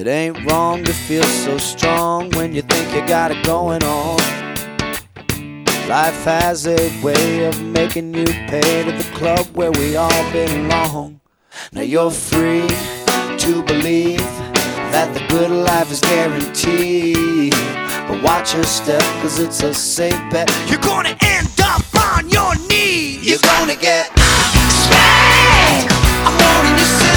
It ain't wrong to feel so strong when you think you got it going on. Life has a way of making you pay to the club where we all belong. Now you're free to believe that the good life is guaranteed, but watch your step, cause it's a safe bet. You're gonna end up on your knees. You're gonna get spanked. I'm warning you,